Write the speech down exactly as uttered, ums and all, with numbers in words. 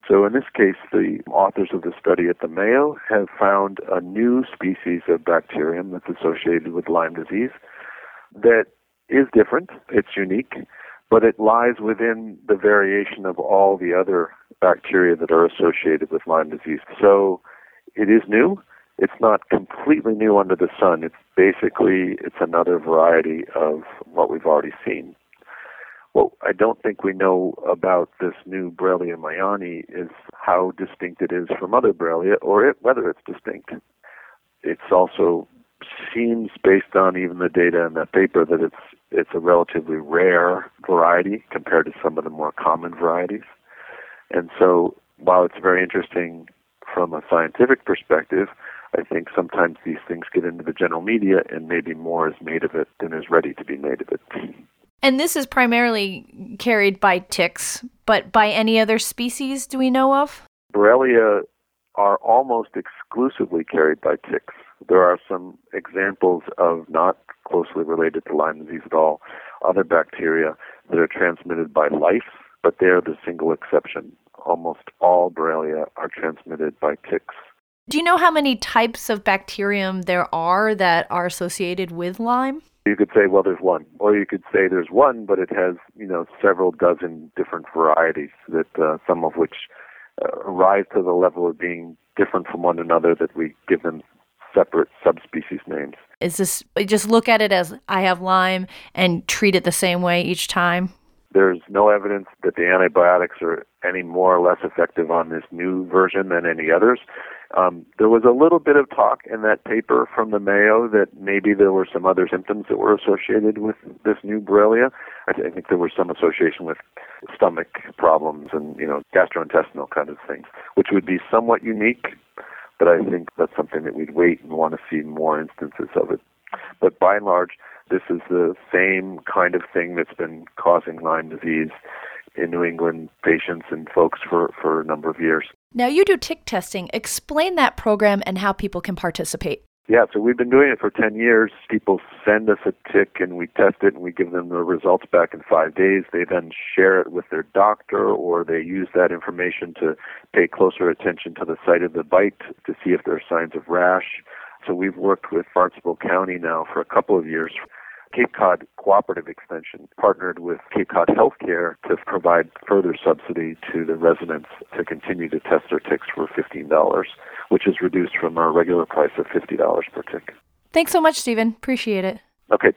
So in this case, the authors of the study at the Mayo have found a new species of bacterium that's associated with Lyme disease that is different, it's unique, but it lies within the variation of all the other bacteria that are associated with Lyme disease. So it is new. It's not completely new under the sun. It's basically, it's another variety of what we've already seen. What I don't think we know about this new Borrelia mayani is how distinct it is from other Borrelia, or it, whether it's distinct. It's also seems, based on even the data in that paper, that it's it's a relatively rare variety compared to some of the more common varieties. And so while it's very interesting from a scientific perspective, I think sometimes these things get into the general media and maybe more is made of it than is ready to be made of it. And this is primarily carried by ticks, but by any other species do we know of? Borrelia are almost exclusively carried by ticks. There are some examples of not closely related to Lyme disease at all, other bacteria that are transmitted by lice, but they're the single exception. Almost all Borrelia are transmitted by ticks. Do you know how many types of bacterium there are that are associated with Lyme? You could say, well, there's one. Or you could say there's one, but it has, you know, several dozen different varieties, that uh, some of which uh, rise to the level of being different from one another, that we give them separate subspecies names. Is this, just look at it as I have Lyme and treat it the same way each time? There's no evidence that the antibiotics are any more or less effective on this new version than any others. Um, there was a little bit of talk in that paper from the Mayo that maybe there were some other symptoms that were associated with this new Borrelia. I, th- I think there was some association with stomach problems and, you know, gastrointestinal kind of things, which would be somewhat unique, but I think that's something that we'd wait and want to see more instances of it. But by and large, this is the same kind of thing that's been causing Lyme disease in New England patients and folks for, for a number of years. Now, you do tick testing. Explain that program and how people can participate. Yeah, so we've been doing it for ten years. People send us a tick and we test it and we give them the results back in five days. They then share it with their doctor, or they use that information to pay closer attention to the site of the bite to see if there are signs of rash. So we've worked with Barnstable County now for a couple of years. Cape Cod Cooperative Extension partnered with Cape Cod Healthcare to provide further subsidy to the residents to continue to test their ticks for fifteen dollars, which is reduced from our regular price of fifty dollars per tick. Thanks so much, Stephen. Appreciate it. Okay.